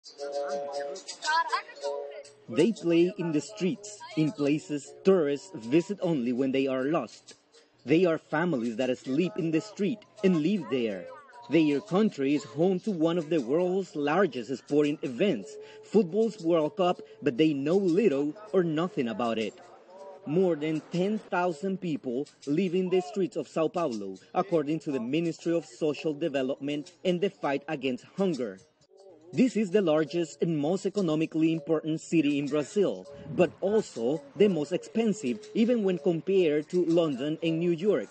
They play in the streets, in places tourists visit only when they are lost. They are families that sleep in the street and live there. Their country is home to one of the world's largest sporting events, football's World Cup, but they know little or nothing about it. More than 10,000 people live in the streets of Sao Paulo, according to the Ministry of Social Development and the Fight Against Hunger. This is the largest and most economically important city in Brazil, but also the most expensive, even when compared to London and New York.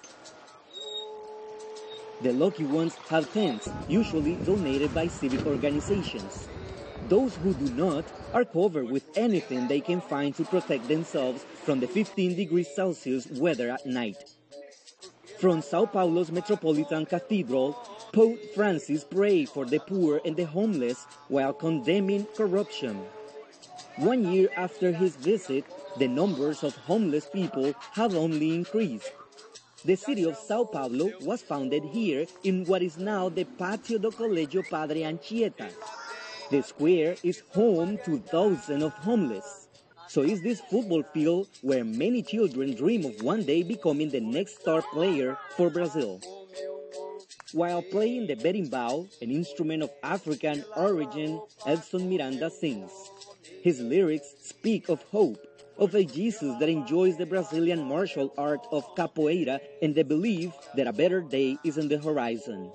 The lucky ones have tents, usually donated by civic organizations. Those who do not are covered with anything they can find to protect themselves from the 15 degrees Celsius weather at night. From Sao Paulo's Metropolitan Cathedral, Pope Francis prayed for the poor and the homeless while condemning corruption. 1 year after his visit, the numbers of homeless people have only increased. The city of Sao Paulo was founded here in what is now the Patio do Colegio Padre Anchieta. The square is home to thousands of homeless. So is this football field where many children dream of one day becoming the next star player for Brazil. While playing the berimbau, an instrument of African origin, Edson Miranda sings. His lyrics speak of hope, of a Jesus that enjoys the Brazilian martial art of capoeira and the belief that a better day is on the horizon.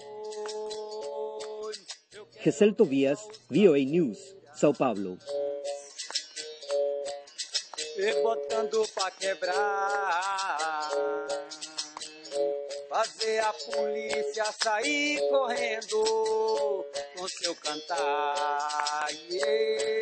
Gesel Tobias, VOA News, Sao Paulo. Botando pra quebrar, fazer a polícia sair correndo com seu cantar. Yeah.